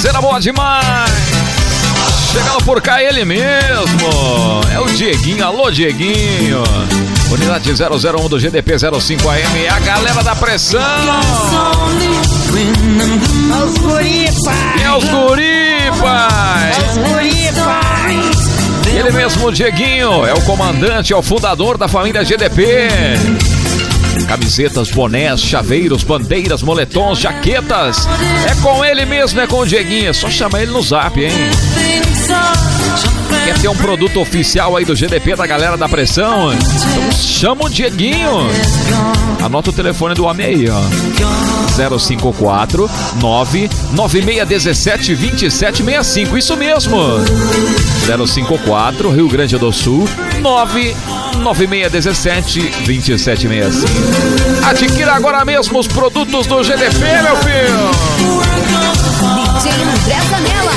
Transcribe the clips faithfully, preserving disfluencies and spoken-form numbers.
sonzeira boa demais. Chegando por cá ele mesmo, é o Dieguinho. Alô, Dieguinho. Unidade zero zero um do G D P zero cinco A M, a galera da pressão. Os guri, pai. É os guri, pai. Os guri, pai. Ele mesmo, Dieguinho, é o comandante, é o fundador da família G D P. Camisetas, bonés, chaveiros, bandeiras, moletons, jaquetas. É com ele mesmo, é com o Dieguinho. É só chamar ele no zap, hein? Quer ter um produto oficial aí do G D P da galera da pressão? Então chama o Dieguinho. Anota o telefone do homem aí, ó. zero cinco quatro nove nove seis um sete dois sete seis cinco. Isso mesmo. zero cinco quatro, Rio Grande do Sul, nove nove seis um sete dois sete seis cinco. Adquira agora mesmo os produtos do G D P, meu filho. D J André Zanella.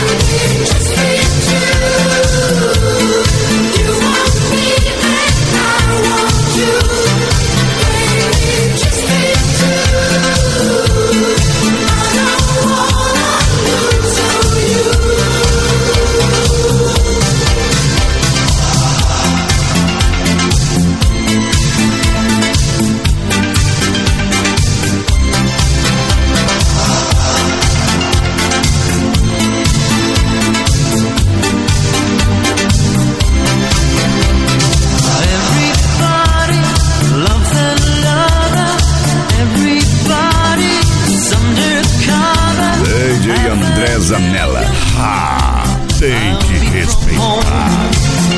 Zanella, ah, tem que respeitar.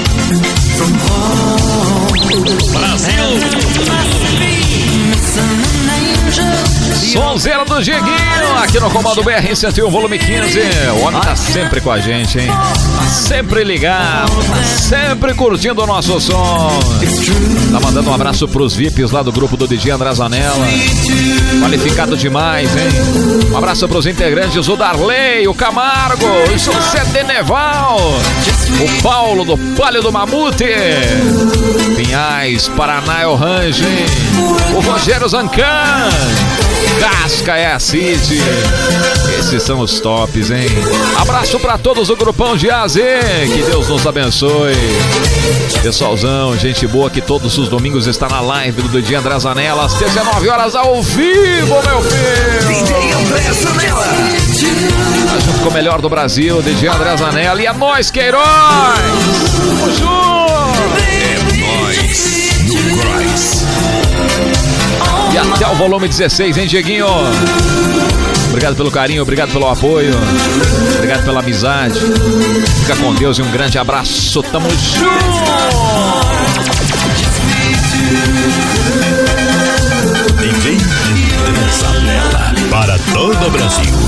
Brasil! Sonzeira do Dieguinho, aqui no Comando B R cento e um, volume quinze. O homem tá sempre com a gente, hein? Tá sempre ligado, tá sempre curtindo o nosso som. Tá mandando um abraço pros V I Ps lá do grupo do D J André Zanella. Qualificado demais, hein? Um abraço pros integrantes, o Darley, o Camargo, o José Deneval, o Paulo do Palio do Mamute, Pinhais, Paraná é o Range, o Rogério Zancan, Casca é a Cid. Esses são os tops, hein? Abraço pra todos do grupão de A a Z. Que Deus nos abençoe. Pessoalzão, gente boa que todos os domingos está na live do D J André Zanella às dezenove horas ao vivo, meu filho. D J André Zanella. Tá junto com o melhor do Brasil, D J André Zanella. E é nóis, Queiroz. Tamo junto. É nóis no Cross. E até o volume dezesseis, hein, Dieguinho? Obrigado pelo carinho, obrigado pelo apoio, obrigado pela amizade. Fica com Deus e um grande abraço. Tamo junto! D J Zanella para todo o Brasil.